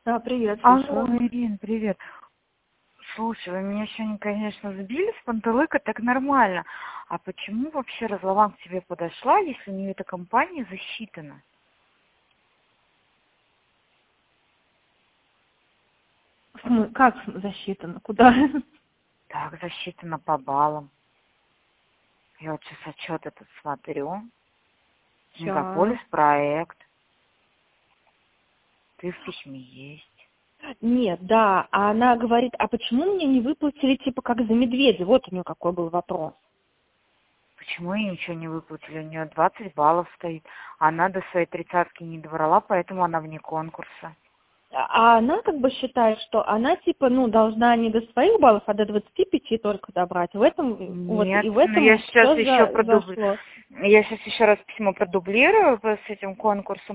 Да, привет, Алло, слушаю. Ирин, привет. Слушай, вы меня сегодня, конечно, сбили с панталыка, так нормально. А почему вообще Разлован к тебе подошла, если у нее эта компания засчитана? Как засчитано? Куда? Так, засчитана по баллам. Я вот сейчас отчет этот смотрю. Ща. Мегаполис проект. Ты в письме есть. Нет, да, а она говорит, а почему мне не выплатили, типа, как за медведя? Вот у нее какой был вопрос. Почему ей ничего не выплатили? У нее 20 баллов стоит. Она до своей тридцатки не добрала, поэтому она вне конкурса. А она как бы считает, что она, типа, ну, должна не до своих баллов, а до 25 только добрать. В этом, вот, Нет, и в ну я этом сейчас все еще зашло. Я сейчас еще раз письмо продублирую с этим конкурсом.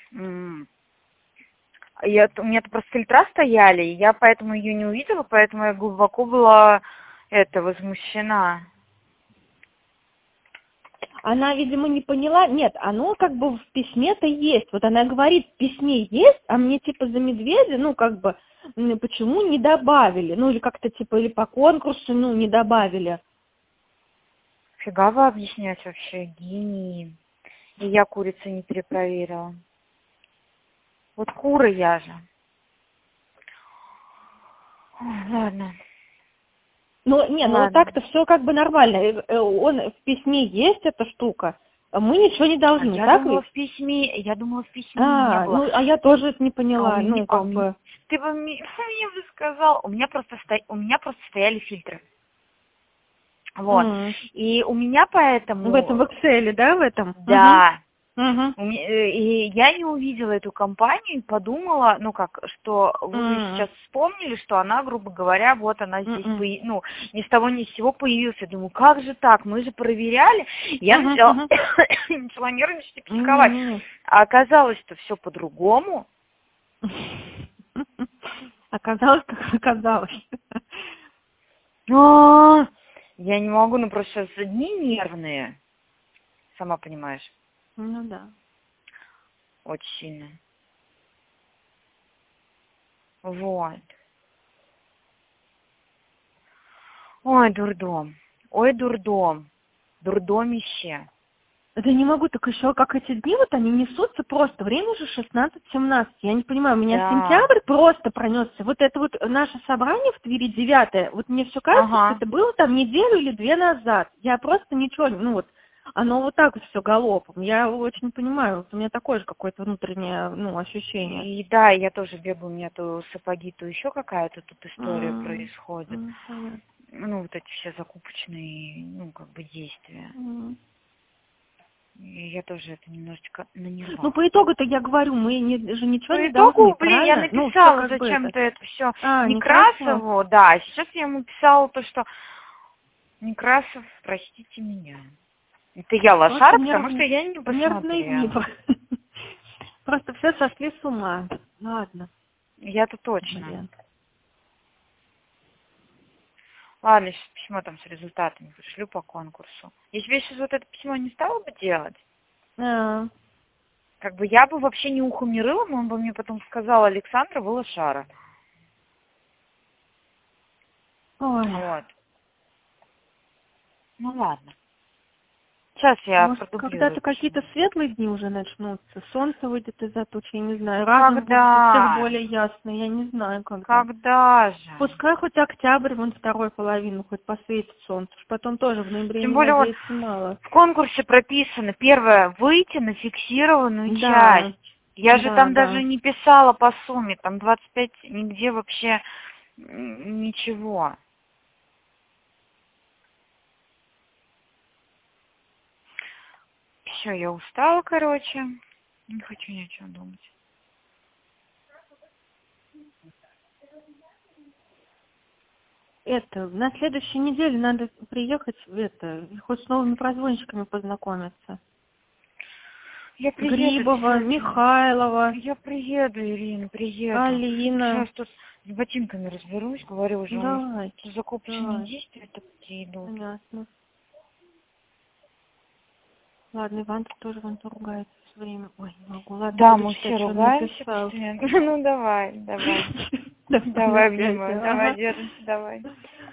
У меня-то просто фильтра стояли, и я поэтому ее не увидела, поэтому я глубоко была возмущена. Она, видимо, не поняла. Нет, оно как бы в письме-то есть. Вот она говорит, в письме есть, а мне типа за медведя, ну как бы, почему не добавили? Ну или как-то типа, или по конкурсу, ну не добавили. Фигаво объяснять вообще, гений. И я курицу не перепроверила. Вот кура я же. Ой, ладно, Ну, не, ну ладно. так-то все как бы нормально. Он в письме есть эта штука, а мы ничего не А должны, я так думала ведь? в письме, не было. Ну, а я тоже это не А у поняла, меня, ну как бы. ты бы мне бы сказал, у меня просто стояли фильтры. Вот. м. И у меня В этом, поэтому, в Excel, да, в этом? Угу. да, Угу. и я не увидела эту компанию и подумала, ну как, что вы М. сейчас вспомнили, что она, грубо говоря, вот она здесь, М. ни с того ни с сего появилась. Я думаю, как же так, мы же проверяли. Я Мгм, начала, мгм. начала нервничать и психовать. Не-не-не. А оказалось, что все по-другому. Оказалось, как оказалось. А, Я не могу, ну просто сейчас дни нервные, сама понимаешь, Ну да. очень сильно. Вот. Ой, дурдом. Ой, дурдом. Дурдомище. Это не могу, так еще как эти дни, вот они несутся просто. Время уже 16-17. Я не понимаю, у меня Да. сентябрь просто пронесся. Вот это вот наше собрание в Твери 9. Вот мне все кажется, что Ага. это было там неделю или две назад. Я просто ничего, ну вот, оно вот так вот все галопом. Я очень понимаю, вот у меня такое же какое-то внутреннее, ну, ощущение. И да, я тоже бегаю, у меня то сапоги, то еще какая-то тут история М, происходит. Понятно. Ну, вот эти все закупочные, ну, как бы действия. М. И я тоже это немножечко на Ну, нервах. по итогу-то я говорю, мы же ничего По не должны, итогу, блин, я правильно? Ну, все написала как бы это. зачем-то это все Некрасова? Некрасову, да, сейчас я ему писала то, что Некрасов, простите меня. Это я Просто лошара, потому что я не нервные дни. посмотрела. Просто все сошли с ума. Ладно, Я-то точно. блин. Ладно, сейчас письмо там с результатами пришлю по конкурсу. Если бы я сейчас вот это письмо не стала бы делать, А, как бы я бы вообще не ухом не рыла, он бы мне потом сказал, Александра, вы лошара. Ой, Вот. Ну ладно. Сейчас я может, продублирую когда-то письмо. какие-то светлые дни уже начнутся, солнце выйдет из-за тучи, я не знаю, разум будет у всех Когда? более ясный, я не знаю, когда. Когда же? Пускай хоть октябрь, вон второй половину, хоть посветит солнце, уж потом тоже в ноябре Тем не более вот надеяться мало. в конкурсе прописано, первое, выйти на фиксированную Да, часть. Я же да, там даже да. не писала по сумме, там 25, нигде вообще ничего. Все, я устала, короче. Не хочу ни о чем думать. На следующей неделе надо приехать, хоть с новыми прозвонщиками познакомиться. Я приеду, Грибова, кстати. Михайлова, Я приеду, Ирина, приеду. Алина. Сейчас тут с ботинками разберусь, говорю уже, у них Давай, закупочные давай, действия такие идут. понятно. Ладно, Иван тут тоже вон ругается. время. Ой, не могу, ладно. Да, буду мы читать, все что он ругаемся написал. постоянно. Ну, давай. Давай, Давай, обнимаю. ага. Давай, держимся, давай.